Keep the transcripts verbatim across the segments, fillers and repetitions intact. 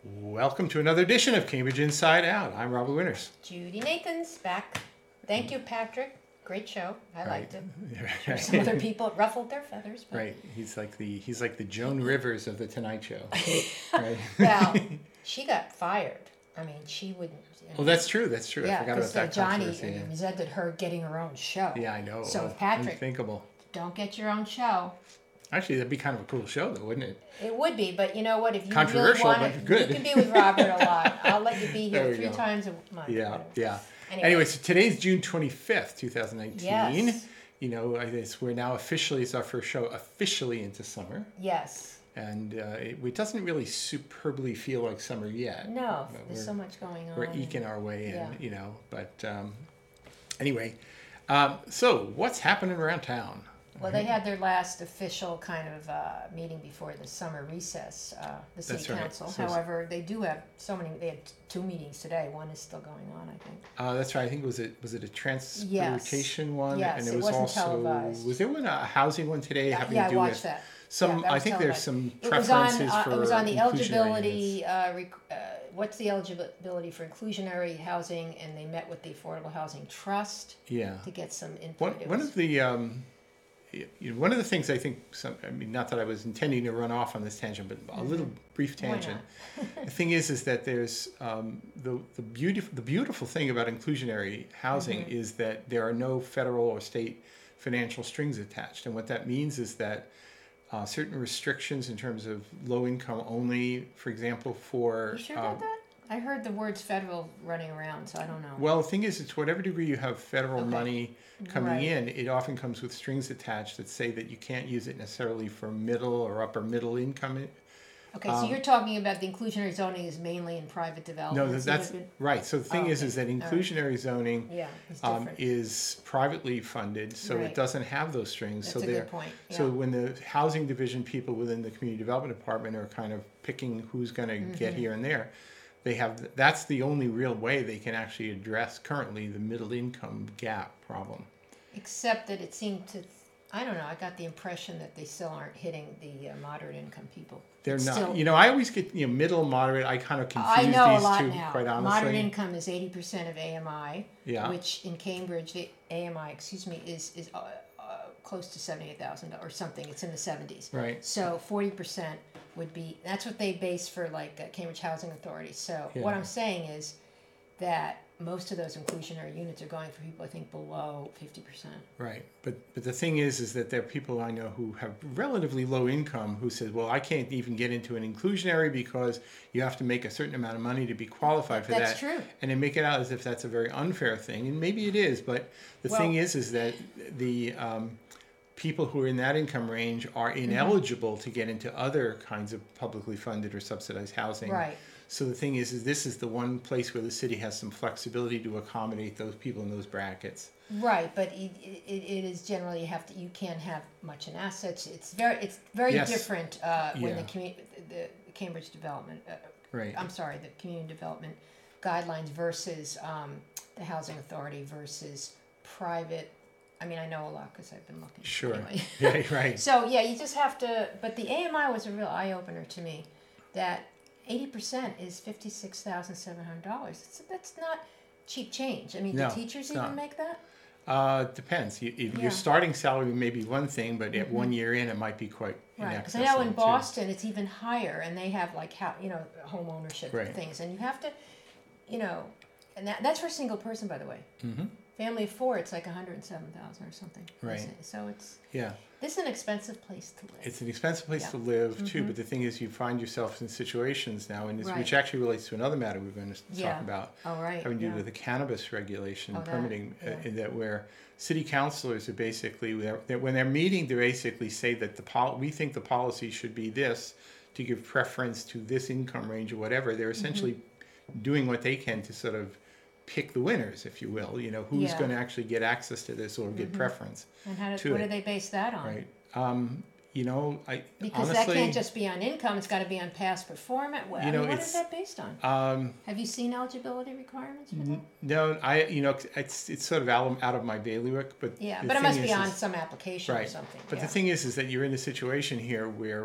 Welcome to another edition of Cambridge Inside Out. I'm Robert Winters. Judy Nathan's back. Thank you, Patrick. Great show. I Right. liked it. Right. Some other people ruffled their feathers. But... Right. He's like the he's like the Joan Rivers of the Tonight Show. Right. Well, she got fired. I mean, she wouldn't. You know, Well, that's true. That's true. I yeah, forgot because about that Johnny controversy. Yeah. resented her getting her own show. Yeah, I know. So Oh, if Patrick, unthinkable. don't get your own show. Actually, that'd be kind of a cool show, though, wouldn't it? It would be, but you know what? If you really Controversial, want but it, good. you can be with Robert a lot. I'll let you be There here we three go. times a month. Yeah, whatever. yeah. Anyway. Anyway, so today's June twenty-fifth, twenty nineteen. Yes. You know, I guess we're now officially, it's our first show officially into summer. Yes. And uh, it, it doesn't really superbly feel like summer yet. No, But there's we're- so much going on. We're eking our way in, Yeah. you know. But um, anyway, um, so what's happening around town? Well, they had their last official kind of uh, meeting before the summer recess, uh, the city That's right. council. So it's- However, they do have so many. They had two meetings today. One is still going on, I think. Uh, that's right. I think was it was it a transportation one, Yes, and it it was wasn't also televised. was there one a housing one today having yeah, to I do watched with that. some? Yeah, that I was think there's televised. some It was on. preferences Uh, for it was on the inclusionary units. eligibility. Uh, rec- uh, what's the eligibility for inclusionary housing? And they met with the Affordable Housing Trust Yeah. to get some input. One, It one was- of the um, y- you know, one of the things I think, some, I mean, not that I was intending to run off on this tangent, but a little brief Why not? tangent. The thing is, is that there's um, the the beautiful the beautiful thing about inclusionary housing Mm-hmm. is that there are no federal or state financial strings attached, and what that means is that uh, certain restrictions in terms of low income only, for example, for You sure um, about that? I heard the words federal running around, so I don't know. well, the thing is, it's whatever degree you have federal Okay. money coming Right. in, it often comes with strings attached that say that you can't use it necessarily for middle or upper middle income. Okay, so Um, you're talking about the inclusionary zoning is mainly in private No, development. that- that's right. So the thing Oh, is, okay. is that All right. inclusionary zoning Yeah, it's um, different. is privately funded, so Right. it doesn't have those strings. That's so a they're good point. Yeah. so when the housing division people within the community development department are kind of picking who's going to Mm-hmm. get here and there, they have that's the only real way they can actually address currently the middle income gap problem. Except that it seemed to, I don't know, I got the impression that they still aren't hitting the uh, moderate income people. They're It's not. still- You know, I always get you know middle, moderate. I kind of confuse I know a these lot two, now. quite honestly. Moderate income is eighty percent of A M I, Yeah. which in Cambridge, the A M I, excuse me, is is uh, uh, close to seventy-eight thousand or something. It's in the seventies. Right. So forty percent would be, that's what they base for like uh, Cambridge Housing Authority. So what Yeah. I'm saying is that most of those inclusionary units are going for people, I think, below fifty percent. Right, but but the thing is, is that there are people I know who have relatively low income who says, well, I can't even get into an inclusionary because you have to make a certain amount of money to be qualified for That's that. true. And they make it out as if that's a very unfair thing, and maybe it is. But the Well- thing is, is that the um, people who are in that income range are Mm-hmm. ineligible to get into other kinds of publicly funded or subsidized housing. Right. So the thing is, is this is the one place where the city has some flexibility to accommodate those people in those brackets. Right, but it, it, it is generally you have to, you can't have much in assets. It's very it's very Yes. different uh, when the, Yeah. commu- the the Cambridge Development, uh, Right. I'm sorry, the Community Development Guidelines versus um, the Housing Authority versus private. I mean, I know a lot because I've been looking. Sure. Anyway. Yeah, right. So yeah, you just have to. But the A M I was a real eye opener to me. That eighty percent is fifty six thousand seven hundred dollars. That's not cheap change. I mean, No, do teachers it's even not. make that? Uh, depends. You, if Yeah. Your starting salary may be one thing, but at Mhm. one year in, it might be quite in Right, because excess I know of in it, too. Boston it's even higher, and they have like how you know home ownership Right. things, and you have to, you know, and that, that's for a single person, by the way. Mm-hmm. Family of four, it's like one hundred seven thousand or something. Right. So it's Yeah, this is an expensive place to live. it's an expensive place Yeah. to live too. Mhm. But the thing is, you find yourself in situations now, and this, Right. which actually relates to another matter we're going to Yeah. talk about, oh right. having to yeah. do with the cannabis regulation Oh, and that, permitting, uh, yeah. in that where city councilors are basically they're, they're, when they're meeting, they basically say that the pol- we think the policy should be this to give preference to this income range or whatever. They're essentially Mm-hmm. doing what they can to sort of pick the winners, if you will. You know, who's Yeah. going to actually get access to this or get Mhm. preference, And how to do, what it. do they base that on? right? Um, you know, I Because honestly, that can't just be on income; it's got to be on past performance. Well, You I know, mean, what it's- is that based on? um, Have you seen eligibility requirements for that? n- no, I you know, it's it's sort of out of, out of my bailiwick, but Yeah, the but it thing must is, be on is- some application or right. something. But yeah. the thing is, is that you're in a situation here where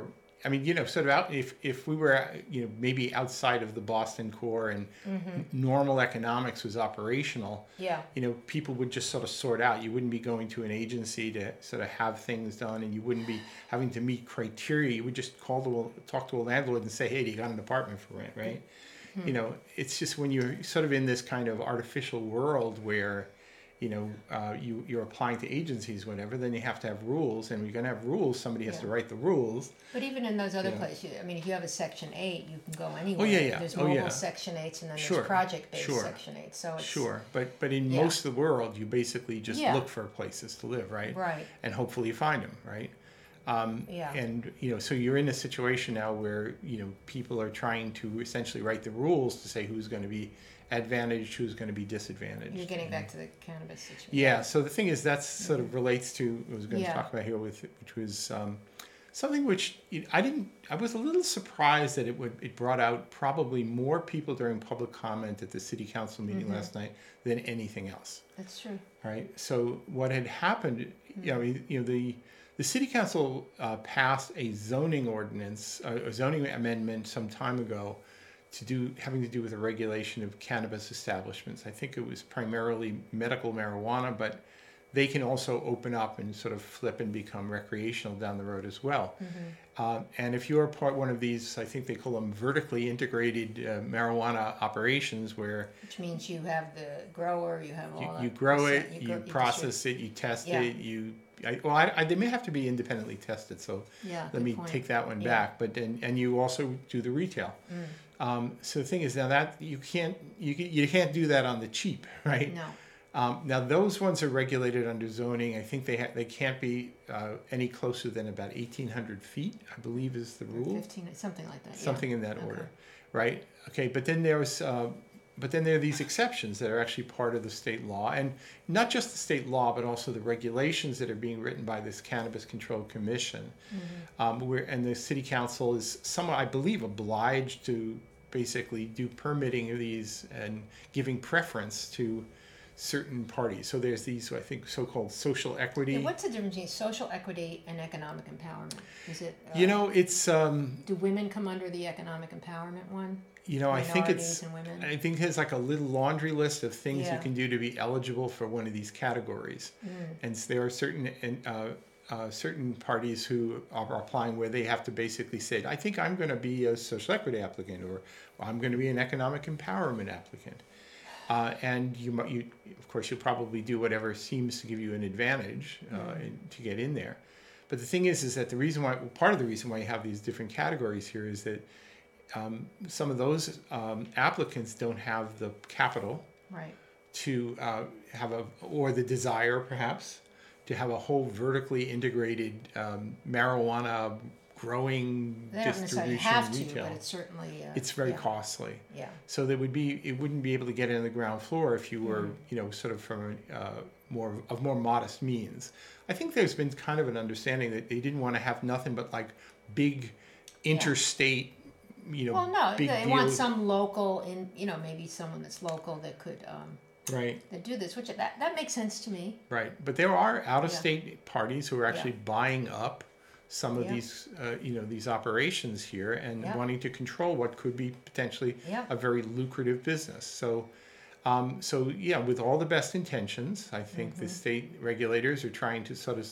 I mean, you know, sort of out, if, if we were, you know, maybe outside of the Boston core and Mm-hmm. normal economics was operational, Yeah. you know, people would just sort of sort out. You wouldn't be going to an agency to sort of have things done, and you wouldn't be having to meet criteria. You would just call to talk to a landlord and say, hey, do you got an apartment for rent, right? Mm-hmm. You know, it's just when you're sort of in this kind of artificial world where, you know, uh, you, you're applying to agencies, whatever, then you have to have rules, and we're going to have rules. Somebody has Yeah. to write the rules. But even in those other Yeah. places, I mean, if you have a Section eight, you can go anywhere. yeah, yeah. There's Oh, mobile yeah. Section eights, and then Sure. there's project-based Sure. Section eight. So it's Sure, but but in Yeah. most of the world, you basically just Yeah. look for places to live, right? Right. And hopefully you find them, right? Um, Yeah. And you know, so you're in a situation now where you know people are trying to essentially write the rules to say who's going to be advantaged, who's going to be disadvantaged. You're getting And- back to the cannabis situation. Yeah. So the thing is, that sort of relates to what I was going Yeah. to talk about here with, which was um, something which you- I didn't. I was a little surprised that it would. It brought out probably more people during public comment at the city council meeting Mm-hmm. last night than anything else. That's true. Right. So what had happened, you know, you know the the city council uh, passed a zoning ordinance, uh, a zoning amendment some time ago, to do having to do with the regulation of cannabis establishments. I think it was primarily medical marijuana, but they can also open up and sort of flip and become recreational down the road as well. Uh, and if you're part one of these, I think they call them vertically integrated uh, marijuana operations, where Which means you have the grower, you have all you, that. you grow it, percent- you, grow- process it, you test Yeah. it, you. I, well, I, I, they may have to be independently tested, so Yeah, let good me point. take that one Yeah. back. But then, and you also do the retail. Mm. Um, so the thing is now that you can't you can- you can't do that on the cheap, right? No. Um, now those ones are regulated under zoning. I think they ha- they can't be uh, any closer than about eighteen hundred feet, I believe is the rule. Fifteen, something like that. yeah. Something in that Okay. order, right? Okay, but then there's, uh, but then there are these exceptions that are actually part of the state law, and not just the state law, but also the regulations that are being written by this Cannabis Control Commission, Mm-hmm. um, where and the city council is somewhat, I believe, obliged to basically do permitting of these and giving preference to certain parties. So there's these, I think, so-called social equity. Yeah, what's the difference between social equity and economic empowerment? Is it? Uh, you know, it's. Um, Do women come under the economic empowerment one? You know, I think it's. Minorities and women? I think there's like a little laundry list of things Yeah. you can do to be eligible for one of these categories, Mm. and s- there are certain and, uh, uh, certain parties who are applying where they have to basically say, "I think I'm going to be a social equity applicant," or "I'm going to be an economic empowerment applicant," uh, and you, mi- you, of course, you'll probably do whatever seems to give you an advantage uh, Mm. in, to get in there. But the thing is, is that the reason why, part of the reason why you have these different categories here is that um, some of those um, applicants don't have the capital Right. to uh, have a, or the desire perhaps, to have a whole vertically integrated um, marijuana growing They don't necessarily distribution have to, retail. but it's certainly. Uh, It's very yeah. costly. Yeah. So they would be, it wouldn't be able to get in the ground floor if you were, Mm. you know, sort of from a, uh, more of more modest means. I think there's been kind of an understanding that they didn't want to have nothing but like big interstate, you know, Well, no, big they want deals. some local, in you know, maybe someone that's local that could um, Right, that do this, which that that makes sense to me. right. But there are out-of-state parties who are actually Yeah. buying up some of Yeah. these, uh, you know, these operations here and Yeah. wanting to control what could be potentially Yeah. a very lucrative business. So, um, so yeah, with all the best intentions, I think Mm-hmm. the state regulators are trying to sort of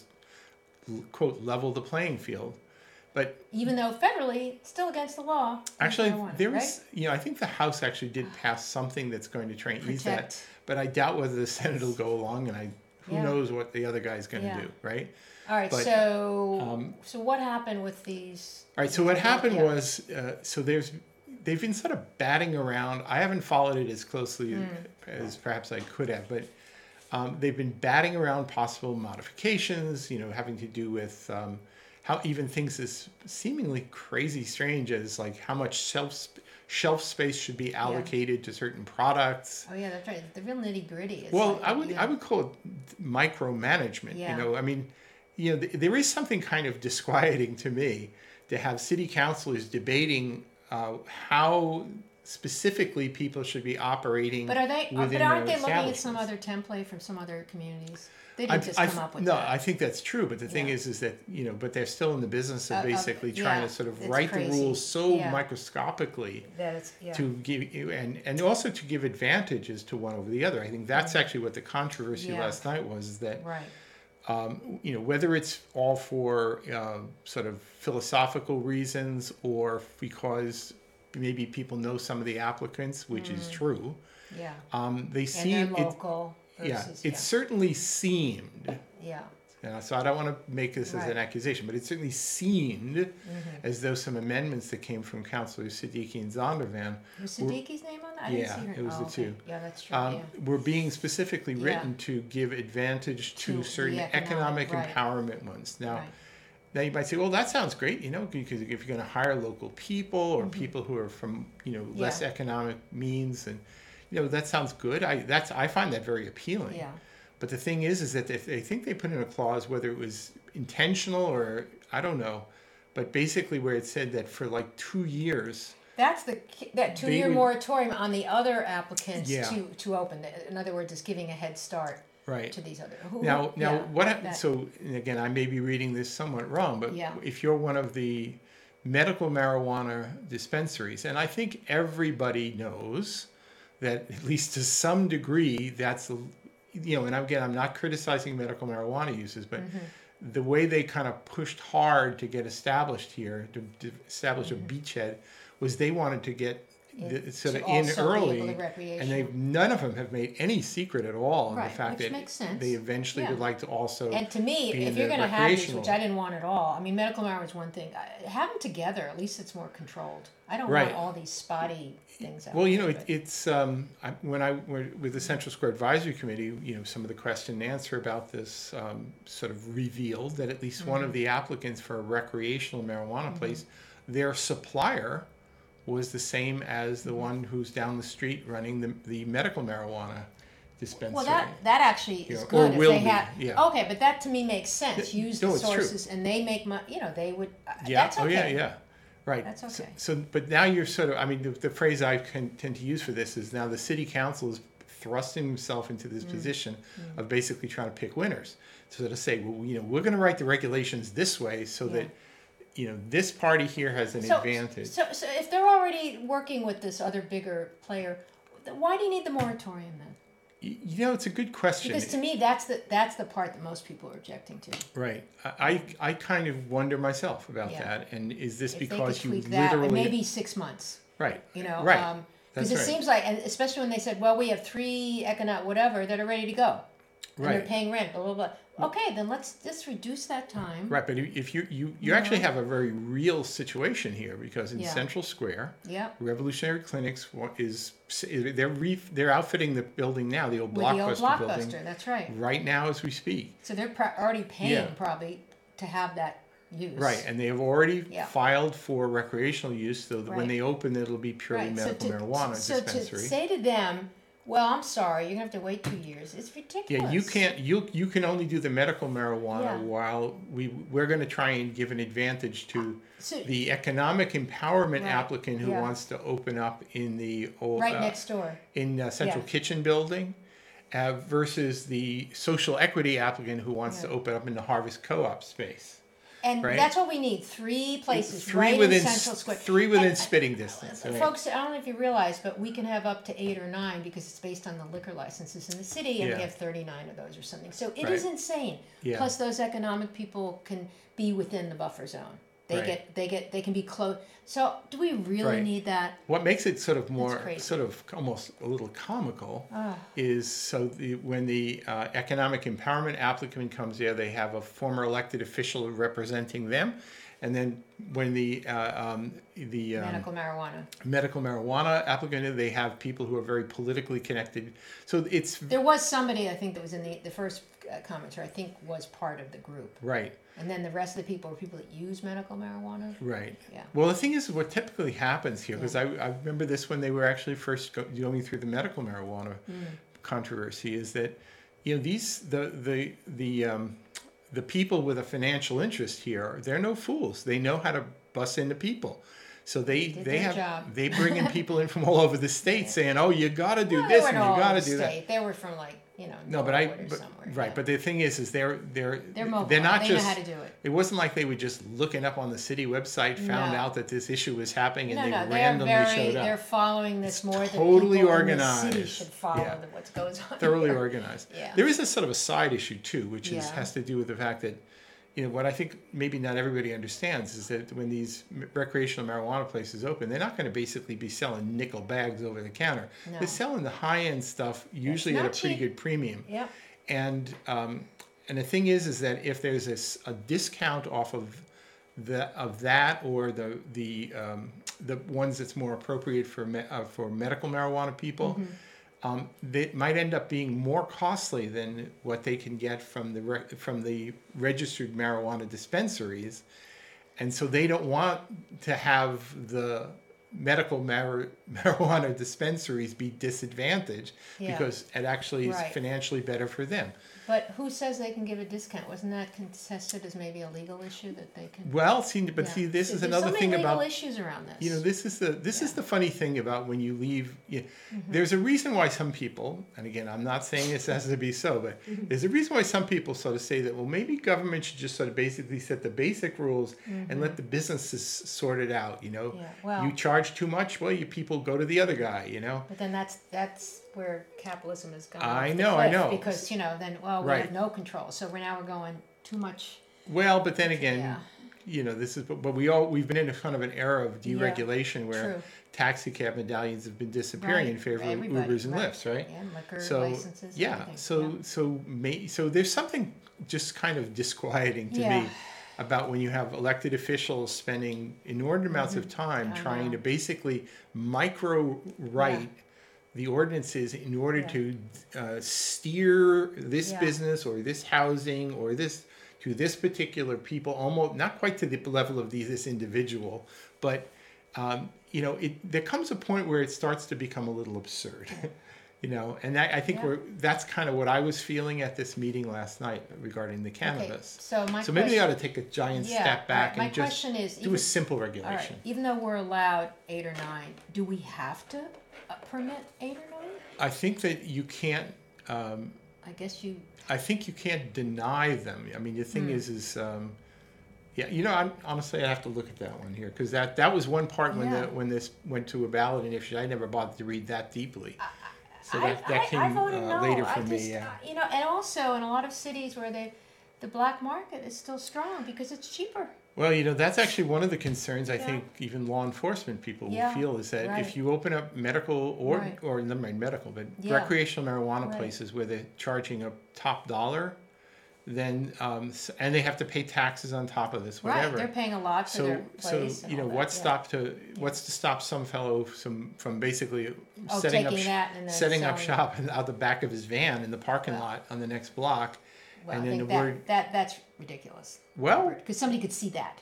quote level the playing field. But Even though federally, it's still against the law. with actually, marijuana, there right? was, you know, I think the House actually did pass something that's going to try and ease that. Protect. But I doubt whether the Senate will go along, and I who Yeah. knows what the other guy's going to Yeah. do, right? All right. but, so um, so what happened with these? All right. So what happened Yeah. was, uh, so there's, they've been sort of batting around. I haven't followed it as closely Hmm. as perhaps I could have, but um, they've been batting around possible modifications. You know, having to do with um, how even things as seemingly crazy strange as like how much shelf sp- shelf space should be allocated to certain products. Oh yeah, that's right. The real nitty gritty. Well, like, I would you I know, would call it micromanagement. Yeah. You know, I mean, you know, th- there is something kind of disquieting to me to have city councilors debating uh, how specifically people should be operating. But are they? within But aren't their they looking at some establishments. other template from some other communities? They I, didn't just I, come up with no, that. I think that's true. But the thing Yeah. is, is that you know, but they're still in the business of Uh, uh, basically trying yeah, to sort of it's write crazy. the rules so Yeah. microscopically that it's yeah. to give you and and also to give advantages to one over the other. I think that's actually what the controversy Mm-hmm. Yeah. last night was, is that right. um, you know, whether it's all for uh, sort of philosophical reasons or because maybe people know some of the applicants, which is true. Yeah. Um, they And seem they're it, local. yeah, Versus, it certainly seemed. yeah. Uh, so I don't want to make this as Right. an accusation, but it certainly seemed as though some amendments that came from Councilors Siddiqui and Zondervan Was were- Siddiqui's name on that? I Yeah, didn't see her. it was oh, the okay. two. Yeah, that's true. um, yeah. were being specifically Yeah. written to give advantage to, To the certain economic- economic, right. empowerment ones. Now, Right. now you might say, well, that sounds great, you know, because if you're going to hire local people or people who are from, you know, less Mm-hmm. Yeah. economic means, and you know, that sounds good. I that's I find that very appealing. Yeah. But the thing is, is that if they think they put in a clause, whether it was intentional or I don't know, but basically where it said that for like two years. That's the that two-year would- moratorium on the other applicants Yeah. to to open. In other words, it's giving a head start Right. to these other. Who, Now, now, yeah, what hap- that- so and again, I may be reading this somewhat wrong, but Yeah. if you're one of the medical marijuana dispensaries, and I think everybody knows that at least to some degree, that's the, you know, and again, I'm not criticizing medical marijuana uses, but Mm-hmm. the way they kind of pushed hard to get established here, to, to establish Mm-hmm. a beachhead, was they wanted to get In- the, sort to of in also be able early, to and recreational. they none of them have made any secret at all of Right, the fact which that makes sense. they eventually Yeah. would like to also. And to me, be in if you're the going to have these, recreational. which I didn't want at all, I mean, medical marijuana is one thing. I- Have them together. At least it's more controlled. I don't Right. want all these spotty things out Well, you know, there, it, but- it's um, I, when I went with the Central Square Advisory Committee, you know, some of the question and answer about this um, sort of revealed that at least one Mm-hmm. of the applicants for a recreational marijuana place, their supplier was the same as the Mm-hmm. one who's down the street running the, the medical marijuana dispensary. Well, that that actually You is know, good or if will they be, have. yeah. Okay, but that to me makes sense. Yeah, Use no, the it's true. sources, and they make money. You know, they would. uh, Yeah. That's okay. Oh, yeah, yeah. Right. That's So- okay. So, but now you're sort of, I mean, the, the phrase I can, tend to use for this is now the city council is thrusting himself into Mm. this position of basically trying to pick winners. So to say, well, you know, we're going to write the regulations this way so Yeah. that, you know, this party here has an So, advantage. so, so if they're already working with this other bigger player, then why do you need the moratorium then? Y- You know, it's a good question. Because to me, that's the that's the part that most people are objecting to. Right. I, I I kind of wonder myself about Yeah. that. And is this If they because could you tweak that, literally. and maybe six months. Right. You know, Right. um, That's because it right. seems like, and especially when they said, well, we have three economic whatever that are ready to go, and they're Right. paying rent, blah blah blah. Okay, then let's just reduce that time. Right, but if you you, you You actually know? have a very real situation here because in Yeah. Central Square, Yeah. Revolutionary Clinics wa- is they're re, they're outfitting the building now, the old With the old Blockbuster blockbuster, building, that's right. right now as we speak. So they're pro- already paying Yeah. probably to have that use. Right, and they have already Yeah. filed for recreational use, so that when Right. they open, it'll be purely Right. medical so to, marijuana so dispensary. to say to them, well, I'm sorry, you're gonna have to wait two years. It's ridiculous. Yeah, you can't. You you can only do the medical marijuana Yeah. while we we're going to try and give an advantage to So, the economic empowerment Right, applicant who yeah. wants to open up in the old right uh, next door. in uh, Central Yeah. Kitchen Building, uh, versus the social equity applicant who wants Yeah. to open up in the Harvest Co-op space. And right. that's what we need. Three places Three right within in s- Central Square. three within And- spitting distance. right? Folks, I don't know if you realize, but we can have up to eight or nine because it's based on the liquor licenses in the city, and Yeah. we have thirty-nine of those or something. So it is Right. insane. Yeah. Plus, those economic people can be within the buffer zone. They Right. get, they get, they can be close. So, do we really Right. need that? What makes it sort of more, crazy. sort of almost a little comical, Ah. is so the, when the uh, economic empowerment applicant comes there, they have a former elected official representing them, and then when the uh, um, the um, Medical marijuana. medical marijuana applicant, they have people who are very politically connected. So it's There was somebody I think that was in the the first uh, commenter. I think was part of the group, right. and then the rest of the people are people that use medical marijuana. Right. Yeah. Well, the thing is, what typically happens here, because I, I remember this when they were actually first go, going through the medical marijuana Mm. controversy, is that, you know, these the the the um, the people with a financial interest here, they're no fools. They know how to bust into people. So they Did they their have job. they bring in people in from all over the state saying, "Oh, you got to do Well, they this weren't and you all got to over do the that." state. They were from like you know No, but I Norwood or but, somewhere. right. yeah. But the thing is, is they're they're They're mobile. they're not they just. know how to do it. It wasn't like they were just looking up on the city website, found No. out that this issue was happening, and No, they no, they're randomly very. showed They're up. following this It's more totally than people in the city organized. should follow Yeah. the, what goes on. Thoroughly here. organized. Yeah. There is a sort of a side issue too, which is Yeah. has to do with the fact that, you know, what I think maybe not everybody understands is that when these m- recreational marijuana places open, they're not going to basically be selling nickel bags over the counter. No. They're selling the high end stuff usually at a not pretty cheap. good premium. Yep. And um, and the thing is, is that if there's a, s- a discount off of the of that or the the um, the ones that's more appropriate for me, uh, for medical marijuana people, Mm-hmm. um, they might end up being more costly than what they can get from the re- from the registered marijuana dispensaries, and so they don't want to have the medical mar- marijuana dispensaries be disadvantaged Yeah. because it actually is Right. financially better for them. But who says they can give a discount? Wasn't that contested as maybe a legal issue that they can? Well, see, but Yeah. see, this So is there's another so many thing legal about issues around this. you know this is the this is Yeah. the funny thing about when you leave. You, Mm-hmm. There's a reason why some people, and again, I'm not saying this has to be so, but Mm-hmm. there's a reason why some people sort of say that well, maybe government should just sort of basically set the basic rules and let the businesses sort it out. You know, Yeah, well- you charge too much, well, you people go to the other guy. You know, But then that's that's where capitalism is going. I off the know, I cliff know. Because you know, then well, we Right. have no control. So we're now we're going too much. well, but then again. Yeah. You know, this is, but, but we all we've been in a kind of an era of deregulation where true. taxi cab medallions have been disappearing in Right, favor everybody, of Ubers and right. Lyfts, right? And liquor So licenses. yeah, everything. so yeah. so may, so there's something just kind of disquieting to Yeah. me about when you have elected officials spending inordinate amounts of time Mm-hmm. I trying know. to basically micro write Yeah. the ordinances in order Yeah. to uh, steer this Yeah. business or this housing or this to this particular people, almost not quite to the level of the, this individual, but um, you know, it there comes a point where it starts to become a little absurd. You know, and I, I think Yeah. we're that's kind of what I was feeling at this meeting last night regarding the cannabis. so my so maybe they question- ought to take a giant Yeah, step back right. My and just question is, do even- a simple All regulation. right. Even though we're allowed eight or nine, do we have to uh, permit eight or nine? I think that you can't. Um, I guess you. I think you can't deny them. I mean, the thing Hmm. is, is um, yeah, you know, I'm, honestly, I have to look at that one here because that that was one part when Yeah. the when this went to a ballot initiative. I never bothered to read that deeply. So I, that, that I, came I voted uh, no. later for I me. just, Yeah. uh, you know, and also in a lot of cities where they, the black market is still strong because it's cheaper. Well, you know, that's actually one of the concerns I Yeah. think even law enforcement people will Yeah, feel is that right. if you open up medical or, Right. or never mind medical, but Yeah. recreational marijuana Right. places where they're charging a top dollar, then, um, s- and they have to pay taxes on top of this, whatever. Right, they're paying a lot for so, their so place. and you know, all that, what's yeah. stop to what's to stop some fellow some from basically Oh, setting up taking sh- that and then setting up selling it. shop in, out the back of his van in the parking Well. lot on the next block, Well, and I then think the that, word that that's ridiculous. well. Because somebody could see that.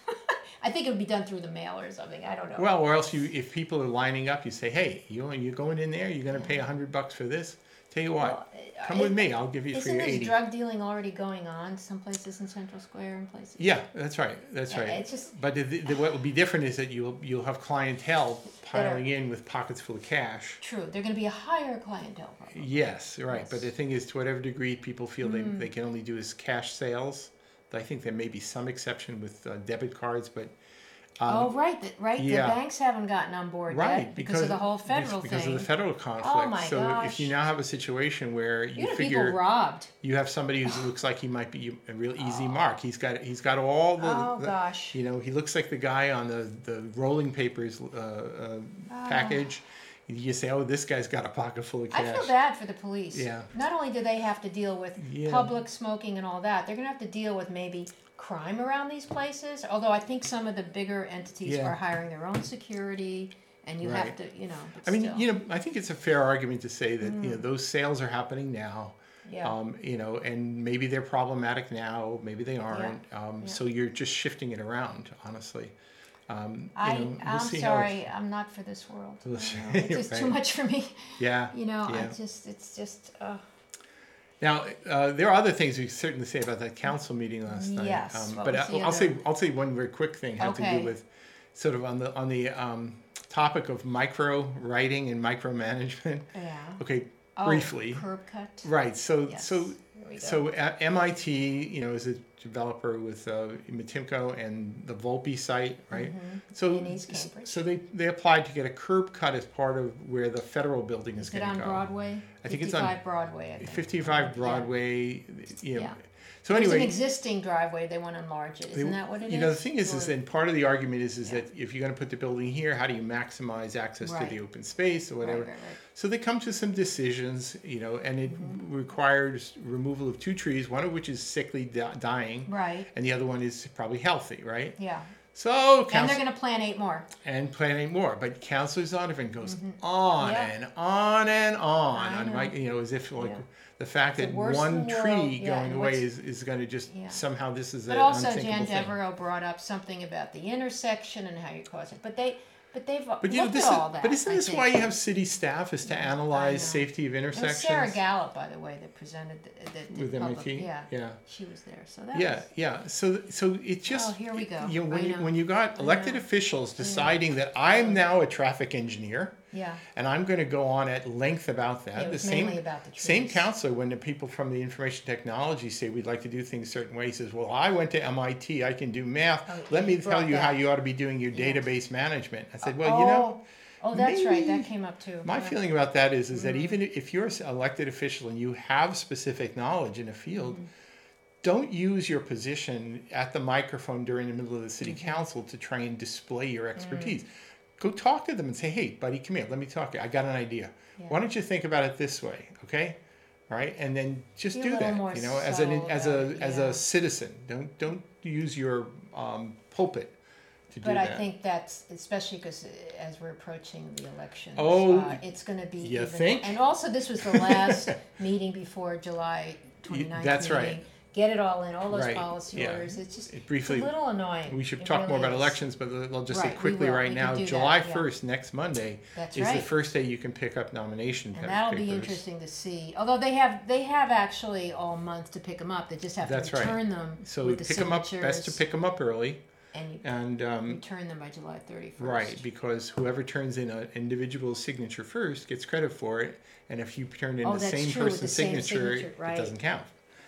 I think it would be done through the mail or something. I don't know. Well, or else you, if people are lining up, you say, "Hey, you you're going in there. You're going to pay a hundred bucks for this. Tell you what, Well, uh, come with it- me. I'll give you for Isn't your this eighty." drug dealing already going on some places in Central Square and places? Yeah, that's right. That's Yeah, right. it's just- but the, the, what will be different is that you'll you'll have clientele That are- piling in with pockets full of cash. True. They're going to be a higher clientele. Probably. Yes, right. But Yes. the thing is, to whatever degree people feel they, Mm. they can only do is cash sales. I think there may be some exception with uh, debit cards, but um, oh, right. The, right. yeah. The banks haven't gotten on board right yet because, of the whole federal because thing. of the federal conflict. Oh, my so if you gosh. now have a situation where you You have figure people robbed. you have somebody who looks like he might be a real easy mark. He's got he's got all the, Oh, the- gosh. you know, he looks like the guy on the the rolling papers uh, uh, package. You say, oh, this guy's got a pocket full of I cash. feel bad for the police. Yeah. Not only do they have to deal with Yeah. public smoking and all that, they're going to have to deal with maybe crime around these places. Although I think some of the bigger entities Yeah. are hiring their own security, and you Right. have to, you know. but I mean, still. you know, I think it's a fair argument to say that you know those sales are happening now. Yeah. Um, you know, and maybe they're problematic now, maybe they aren't. Um, Yeah. So you're just shifting it around, honestly. Um, you I, know, we'll I'm see how it- sorry, I'm not for this world. I Let's- don't know. It's just too Right. much for me. Yeah. You know, yeah. I just, it's just, uh, Now, uh, there are other things we can certainly say about that council meeting last night. Yes, Um, what but was I, the I'll other- say I'll say one very quick thing had to Okay. do with. sort of on the on the um, topic of micro writing and micromanagement. Yeah. Okay, Oh, briefly. curb cut. Right. So Yes. so There we go. so at M I T, you know, is a developer with uh, Matimco and the Volpe site, right? Mhm. So In East Cambridge. so they they applied to get a curb cut as part of where the federal building is, Is it going on to go. Broadway? I think it's on fifty-five Broadway, I think. fifty-five Yeah. Broadway. You know. Yeah. So There's an anyway, existing driveway, they want to enlarge it. they- Isn't that what it is? you know, the thing is, is Or- that part of the argument is, is Yeah. that if you're going to put the building here, how do you maximize access Right. to the open space or whatever? Right, right, right. So they come to some decisions, you know, and it requires removal of two trees, one of which is sickly di- dying, Right, and the other one is probably healthy, right? yeah. So And they're council going to plant eight more. and planning more, but Councilor Zondervan goes on Yeah. and on and on, I on know. my, you know, as if like Yeah. the fact It's that the worst one in the world. tree Yeah, going and away what's- is, is going to just Yeah. somehow this is But an also unthinkable Jan thing. Devereaux brought up something about the intersection and how you cause it. But they, but they've But you know, looked this at is, all that. but isn't I this think. why you have city staff is to I analyze know. safety of It was intersections? Sarah Gallup, by the way, that presented the, the, the With public- M I T? Yeah, Yeah. she was there. So that Yeah, was, yeah. So, so it just Oh, here we go. You know, when I you know. when you got elected know. officials deciding that I'm now a traffic engineer yeah. and I'm going to go on at length about that. It the was same mainly about the trees. same counselor, when the people from the information technology say we'd like to do things a certain way, says, "Well, I went to M I T. I can do math. Oh, Let yeah, me he tell brought you how that. you ought to be doing your Yeah. database management." I said, "Well, oh, you know." Oh, that's right. maybe That came up too. My Yeah. feeling about that is, is that Mm-hmm. even if you're an elected official and you have specific knowledge in a field, Mm-hmm. don't use your position at the microphone during the middle of the city Mm-hmm. council to try and display your expertise. Mm. Go talk to them and say, "Hey, buddy, come here. Let me talk to you. I got an idea. Yeah. Why don't you think about it this way, okay?" Right, and then just Be a do little that. more You know, as an subtle as about a it, as yeah. a citizen, don't don't use your um, pulpit to do But I that. think that's, especially because as we're approaching the elections, Oh, uh, it's going to be you even think? more. And also, this was the last meeting before July twenty-ninth that's right. meeting. Get it all in, all those Right, policy yeah. orders. It's just It briefly- it's a little annoying. We should It talk more really about is. elections, but I'll just say Right, we quickly will. right We now, can do that, July yeah. first, next Monday, That's is right. the first day you can pick up nomination And pa- that'll be papers. interesting to see. Although they have they have actually all month to pick them up. They just have That's to right. return them So with the pick them up, signatures. best to pick them up early, and you and, um, return them by July thirty-first. right, because whoever turns in an individual signature first gets credit for it, and if you turn in Oh, the that's same true, with person's the same signature, signature, it right. doesn't count.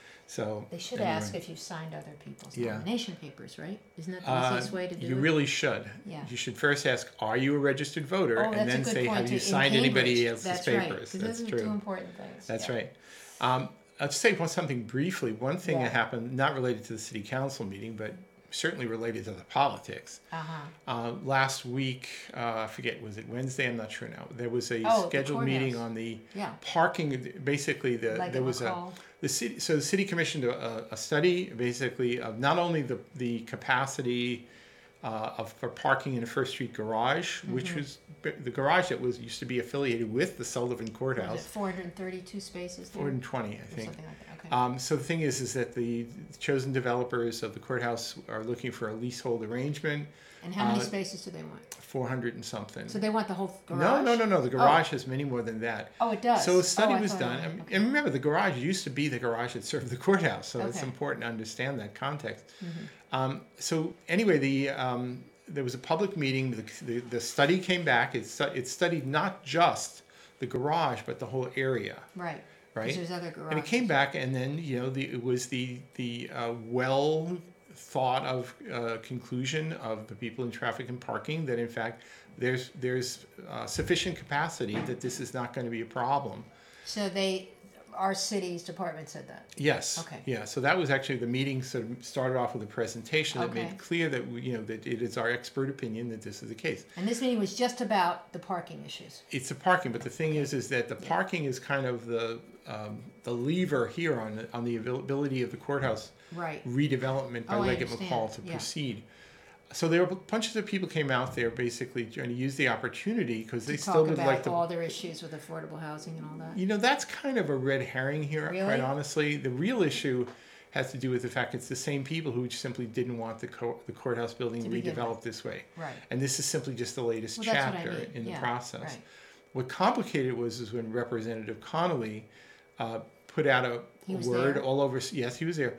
So. They should anyway. ask if you've signed other people's Yeah. nomination papers, right? Isn't that the Uh, easiest way to do you it? really should. Yeah. You should first ask, "Are you a registered voter?" Oh, and that's then a good say, point "Have too. you In signed anybody Cambridge, else's that's papers?" Right, 'cause That's those are true. two important things. That's yeah. right. Um, I'll say one something briefly. One thing Yeah. that happened, not related to the city council meeting, but certainly related to the politics. Uh-huh. Uh, last week, uh, I forget, was it Wednesday? I'm not sure now. There was a Oh, the scheduled meeting courthouse. on the Yeah. parking. Basically, the Like there it was a McCall. the city. So the city commissioned a, a study, basically, of not only the the capacity uh, of for parking in the First Street garage, which Mm-hmm. was the garage that was used to be affiliated with the Sullivan Was it Courthouse. four hundred thirty-two spaces there? four hundred twenty, I Or think. something like that. Okay. Um, so the thing is, is that the chosen developers of the courthouse are looking for a leasehold arrangement, and how many uh, spaces do they want? four hundred and something. So they want the whole garage? No, no, no, no. The garage has many more than that. Oh, it does. So a study Oh, I was thought- done, and- okay. and remember, the garage used to be the garage that served the courthouse, so it's Okay. important to understand that context. Mm-hmm. Um, so anyway, the um, there was a public meeting. The, the, the study came back. It, stu- it studied not just the garage, but the whole area. Right. 'Cause Right. there's other garages. And it came back, and then you know the, it was the the uh, well thought of uh, conclusion of the people in traffic and parking that in fact there's there's uh, sufficient capacity that this is not going to be a problem. So they, our city's department said that. Yes. Okay. Yeah. So that was actually the meeting. Sort of started off with a presentation that Okay. made clear that we, you know that it is our expert opinion that this is the case. And this meeting was just about the parking issues. It's the parking, but the thing is, is that the parking is kind of the um, the lever here on the, on the availability of the courthouse Right. redevelopment by Oh, I Leggett understand. McCall to Yeah. proceed. So there were bunches of people came out there basically trying to use the opportunity because they To still talk would about like to. all their issues with affordable housing and all that. You know, that's kind of a red herring here, Really? quite honestly. The real issue has to do with the fact it's the same people who simply didn't want the, co- the courthouse building To begin redeveloped this way. Right. And this is simply just the latest Well, that's what I chapter mean. in the Yeah, process. right. What complicated was is when Representative Connolly uh, put out a He was word there? all over. Yes, he was there.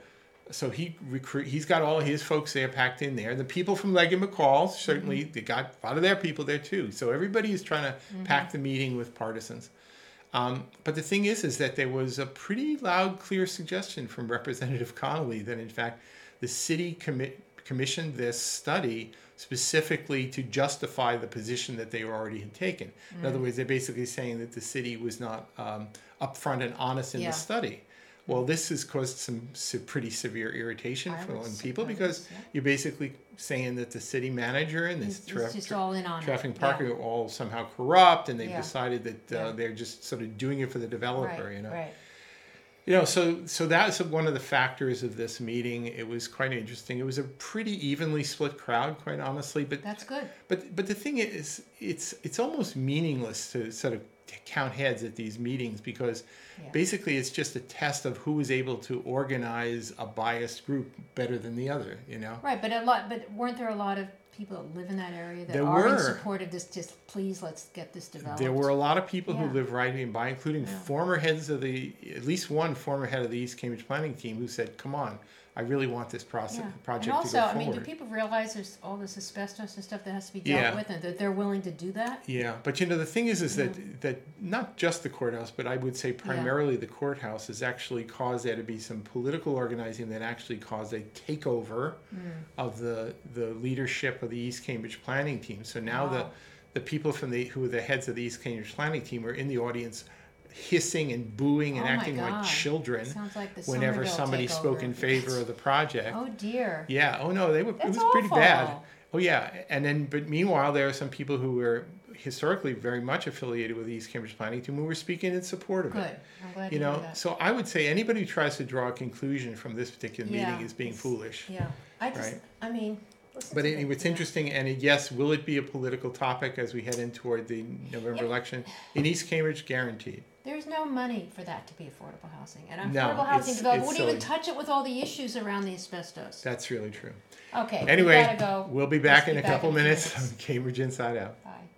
so he recruit. He's got all his folks there packed in there. The people from Legg and McCall certainly mm-hmm. they got a lot of their people there too. So everybody is trying to mm-hmm. pack the meeting with partisans. Um, but the thing is, is that there was a pretty loud, clear suggestion from Representative Connolly that in fact the city commi- commissioned this study specifically to justify the position that they already had taken. Mm. In other words, they're basically saying that the city was not um, upfront and honest in yeah. the study. Well, this has caused some, some pretty severe irritation I from people because yeah. you're basically saying that the city manager and this tra- tra- traffic parker yeah. are all somehow corrupt, and they've yeah. decided that uh, yeah. they're just sort of doing it for the developer. Right, you know. Right. You know, so so that's one of the factors of this meeting. It was quite interesting. It was a pretty evenly split crowd, quite honestly. But that's good. But but the thing is, it's it's almost meaningless to sort of count heads at these meetings because yeah. basically it's just a test of who is able to organize a biased group better than the other. You know. Right, but a lot. But weren't there a lot of people that live in that area that there are were. in support of this? Just please, let's get this developed. There were a lot of people yeah. who live right nearby, including yeah. former heads of the, at least one former head of the East Cambridge Planning Team who said, come on, I really want this process, yeah. project and also, to go I forward. mean, do people realize there's all this asbestos and stuff that has to be dealt yeah. with and that they're willing to do that? Yeah, but you know, the thing is, is yeah. that, that not just the courthouse, but I would say primarily yeah. the courthouse has actually caused there to be some political organizing that actually caused a takeover mm. of the, the leadership of the East Cambridge Planning Team. So now wow. the, the people from the, who are the heads of the East Cambridge Planning Team are in the audience hissing and booing and oh acting like children like whenever somebody spoke in favor of the project. Oh dear. Yeah. Oh no, they were. That's it was awful. pretty bad. Oh yeah. And then, but meanwhile, there are some people who were historically very much affiliated with the East Cambridge Planning Team who were speaking in support of Good. it. I'm glad you to know. hear that. So I would say anybody who tries to draw a conclusion from this particular yeah, meeting is being foolish. Yeah. I just. Right? I mean. But it, it's yeah. interesting, and it, yes, will it be a political topic as we head in toward the November yeah. election? In East Cambridge, guaranteed. There's no money for that to be affordable housing. And no, affordable housing development wouldn't silly. even touch it with all the issues around the asbestos. That's really true. Okay, anyway, we gotta go. we'll be back Let's in be a couple in minutes minutes on Cambridge Inside Out. Bye.